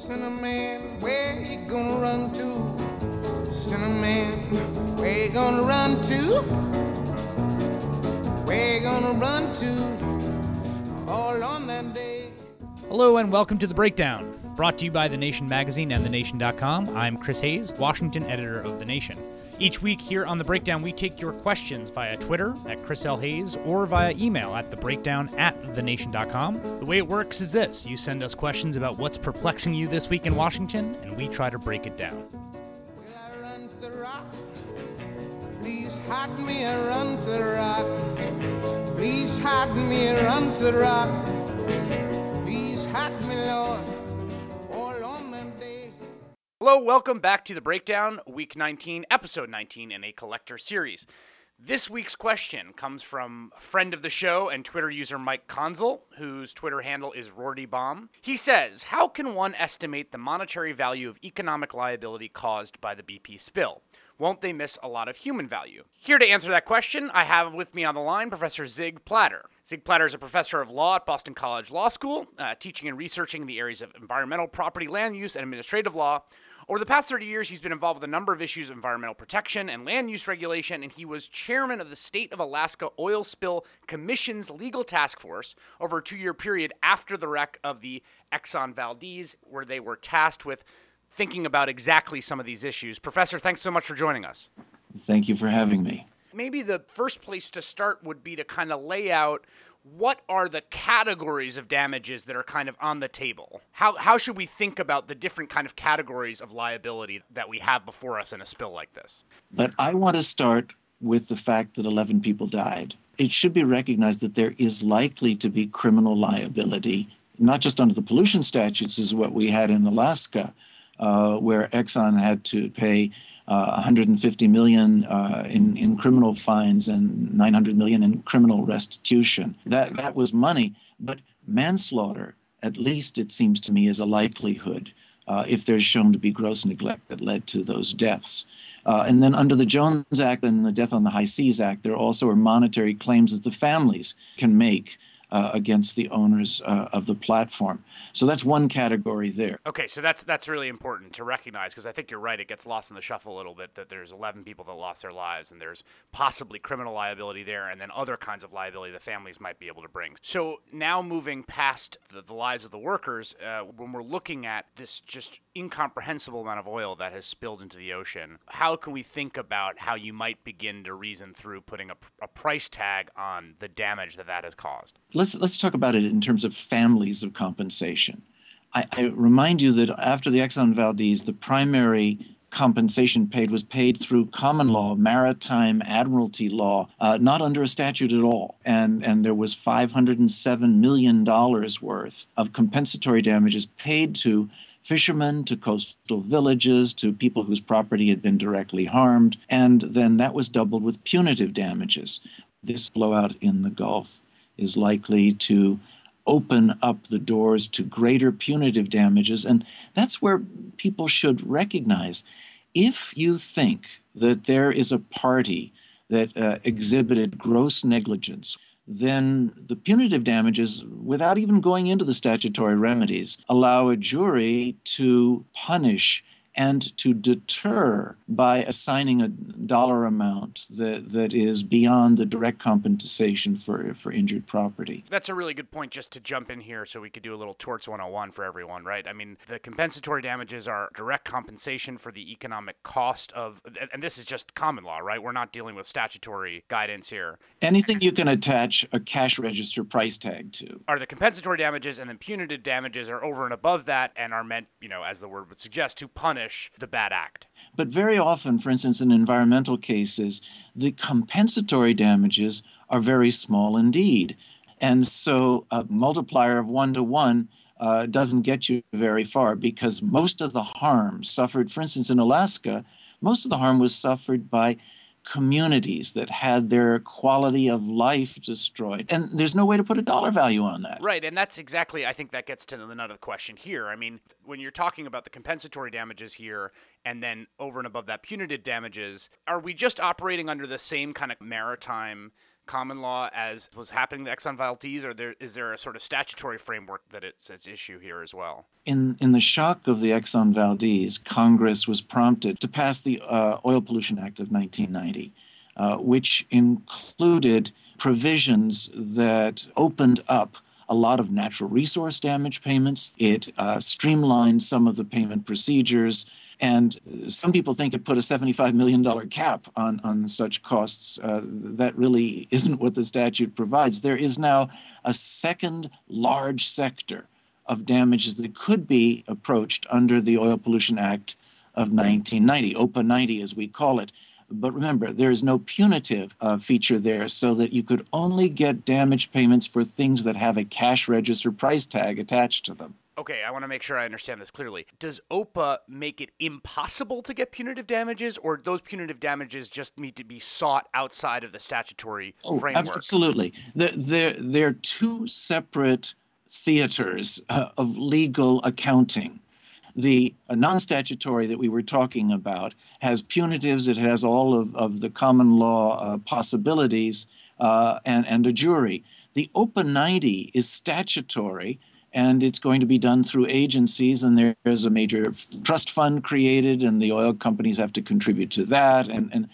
Cinnamon, where you gonna run to? Cinnamon, where you gonna run to? Where you gonna run to? All on that day. Hello and welcome to The Breakdown, brought to you by The Nation magazine and TheNation.com. I'm Chris Hayes, Washington editor of The Nation. Each week here on The Breakdown, we take your questions via Twitter at Chris L. Hayes or via email at thebreakdown@thenation.com. The way it works is this. You send us questions about what's perplexing you this week in Washington, and we try to break it down. Will I run to the rock? Please hide me, I run to the rock. Please hide me, I run to the rock. Please hide me, Lord, all on that day. Hello, welcome back to The Breakdown, Week 19, Episode 19 in a collector series. This week's question comes from a friend of the show and Twitter user Mike Conzel, whose Twitter handle is RortyBomb. He says, how can one estimate the monetary value of economic liability caused by the BP spill? Won't they miss a lot of human value? Here to answer that question, I have with me on the line Professor Zig Platter. Zig Platter is a professor of law at Boston College Law School, teaching and researching in the areas of environmental property, land use, and administrative law. Over the past 30 years, he's been involved with a number of issues of environmental protection and land use regulation, and he was chairman of the State of Alaska Oil Spill Commission's legal task force over a 2-year period after the wreck of the Exxon Valdez, where they were tasked with thinking about exactly some of these issues. Professor, thanks so much for joining us. Thank you for having me. Maybe the first place to start would be to kind of lay out what are the categories of damages that are kind of on the table? How should we think about the different kind of categories of liability that we have before us in a spill like this? But I want to start with the fact that 11 people died. It should be recognized that there is likely to be criminal liability, not just under the pollution statutes as what we had in Alaska, where Exxon had to pay $150 million in criminal fines and $900 million in criminal restitution. That was money, but manslaughter, at least it seems to me, is a likelihood if there's shown to be gross neglect that led to those deaths. And then under the Jones Act and the Death on the High Seas Act, there also are monetary claims that the families can make against the owners of the platform. So that's one category there. Okay, so that's really important to recognize, because I think you're right. It gets lost in the shuffle a little bit that there's 11 people that lost their lives, and there's possibly criminal liability there, and then other kinds of liability the families might be able to bring. So now moving past the lives of the workers, when we're looking at this just incomprehensible amount of oil that has spilled into the ocean, how can we think about how you might begin to reason through putting a price tag on the damage that has caused? Let's talk about it in terms of families of compensation. I remind you that after the Exxon Valdez, the primary compensation was paid through common law, maritime admiralty law, not under a statute at all. And there was $507 million worth of compensatory damages paid to fishermen, to coastal villages, to people whose property had been directly harmed. And then that was doubled with punitive damages. This blowout in the Gulf is likely to open up the doors to greater punitive damages. And that's where people should recognize, if you think that there is a party that exhibited gross negligence, then the punitive damages, without even going into the statutory remedies, allow a jury to punish and to deter by assigning a dollar amount that is beyond the direct compensation for injured property. That's a really good point, just to jump in here so we could do a little torts 101 for everyone, right? I mean, the compensatory damages are direct compensation for the economic cost of, and this is just common law, right? We're not dealing with statutory guidance here. Anything you can attach a cash register price tag to. Are the compensatory damages, and then punitive damages are over and above that and are meant, as the word would suggest, to punish the bad act. But very often, for instance, in environmental cases, the compensatory damages are very small indeed. And so a multiplier of 1 to 1 doesn't get you very far, because most of the harm suffered, for instance, in Alaska, most of the harm was suffered by communities that had their quality of life destroyed. And there's no way to put a dollar value on that. Right, and that's exactly, I think that gets to the nut of the question here. I mean, when you're talking about the compensatory damages here, and then over and above that punitive damages, are we just operating under the same kind of maritime common law as was happening in the Exxon Valdez, or is there a sort of statutory framework that it's at issue here as well? In the shock of the Exxon Valdez, Congress was prompted to pass the Oil Pollution Act of 1990, which included provisions that opened up a lot of natural resource damage payments. It streamlined some of the payment procedures. And some people think it put a $75 million cap on such costs. That really isn't what the statute provides. There is now a second large sector of damages that could be approached under the Oil Pollution Act of 1990, OPA 90 as we call it. But remember, there is no punitive feature there, so that you could only get damage payments for things that have a cash register price tag attached to them. Okay, I want to make sure I understand this clearly. Does OPA make it impossible to get punitive damages, or those punitive damages just need to be sought outside of the statutory framework? Absolutely. There are two separate theaters of legal accounting. The non-statutory that we were talking about has punitives, it has all of the common law possibilities, and a jury. The OPA 90 is statutory, and it's going to be done through agencies, and there's a major trust fund created, and the oil companies have to contribute to that,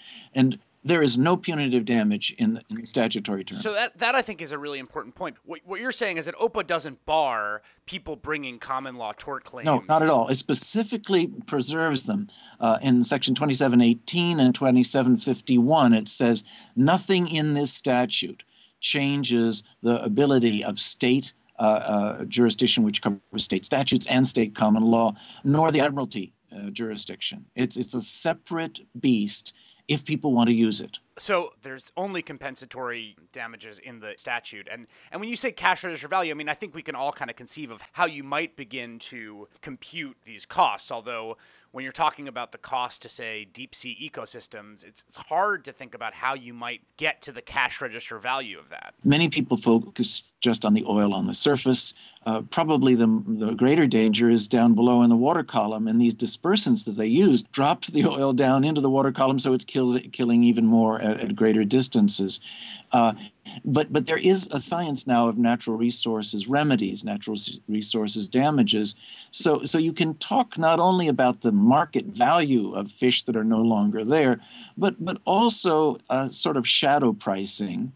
and there is no punitive damage in statutory terms. So that I think is a really important point. What you're saying is that OPA doesn't bar people bringing common law tort claims. No, not at all. It specifically preserves them. In Section 2718 and 2751, it says nothing in this statute changes the ability of state jurisdiction, which covers state statutes and state common law, nor the admiralty jurisdiction. It's a separate beast if people want to use it. So there's only compensatory damages in the statute. And when you say cash register value, I mean, I think we can all kind of conceive of how you might begin to compute these costs. Although when you're talking about the cost to, say, deep sea ecosystems, it's hard to think about how you might get to the cash register value of that. Many people focus just on the oil on the surface. Probably the greater danger is down below in the water column, and these dispersants that they use drops the oil down into the water column, so it's killing even more at greater distances. But there is a science now of natural resources remedies, natural resources damages. So you can talk not only about the market value of fish that are no longer there, but also sort of shadow pricing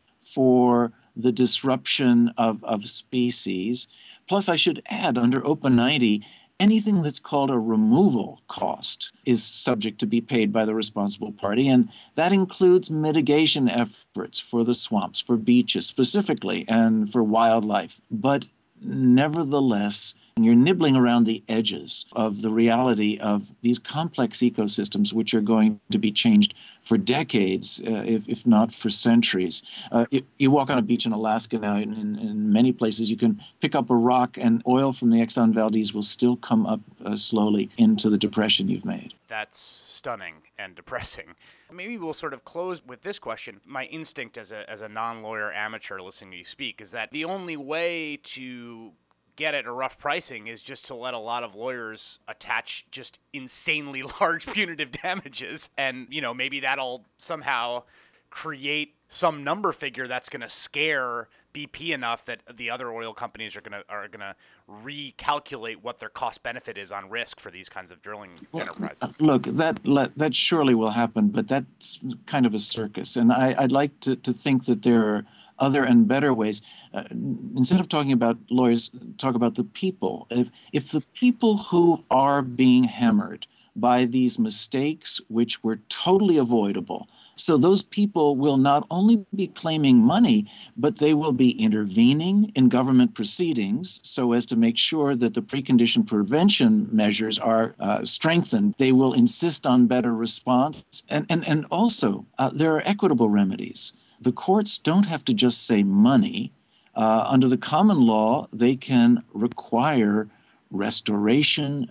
for the disruption of species. Plus, I should add, under OPA 90, anything that's called a removal cost is subject to be paid by the responsible party, and that includes mitigation efforts for the swamps, for beaches specifically, and for wildlife. But nevertheless, you're nibbling around the edges of the reality of these complex ecosystems, which are going to be changed for decades, if not for centuries. You walk on a beach in Alaska now, in many places, you can pick up a rock, and oil from the Exxon Valdez will still come up slowly into the depression you've made. That's stunning and depressing. Maybe we'll sort of close with this question. My instinct as a non-lawyer amateur listening to you speak is that the only way to get at a rough pricing is just to let a lot of lawyers attach just insanely large punitive damages, and maybe that'll somehow create some number figure that's going to scare BP enough that the other oil companies are going to recalculate what their cost benefit is on risk for these kinds of drilling enterprises. Look, that surely will happen, but that's kind of a circus, and I'd like to think that there are other and better ways. Instead of talking about lawyers, talk about the people. If the people who are being hammered by these mistakes, which were totally avoidable, so those people will not only be claiming money, but they will be intervening in government proceedings so as to make sure that the precondition prevention measures are strengthened. They will insist on better response. And also, there are equitable remedies. The courts don't have to just say money. Under the common law, they can require restoration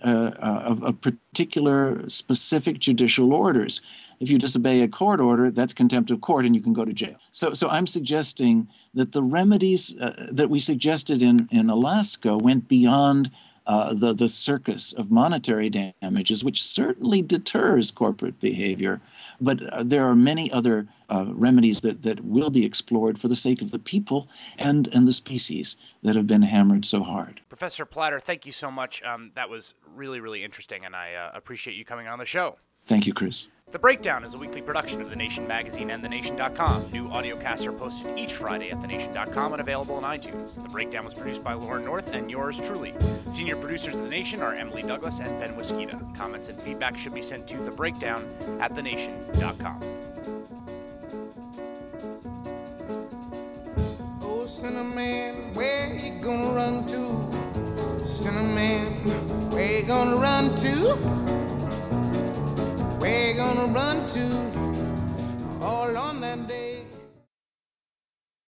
of particular specific judicial orders. If you disobey a court order, that's contempt of court, and you can go to jail. So I'm suggesting that the remedies that we suggested in Alaska went beyond the circus of monetary damages, which certainly deters corporate behavior. But there are many other remedies that will be explored for the sake of the people and the species that have been hammered so hard. Professor Platter, thank you so much. That was really, really interesting, and I appreciate you coming on the show. Thank you, Chris. The Breakdown is a weekly production of The Nation magazine and TheNation.com. New audiocasts are posted each Friday at TheNation.com and available on iTunes. The Breakdown was produced by Lauren North and yours truly. Senior producers of The Nation are Emily Douglas and Ben Wiskita. Comments and feedback should be sent to TheBreakdown@TheNation.com. Oh, Cinnamon, where you gonna run to? Cinnamon, where you gonna run to?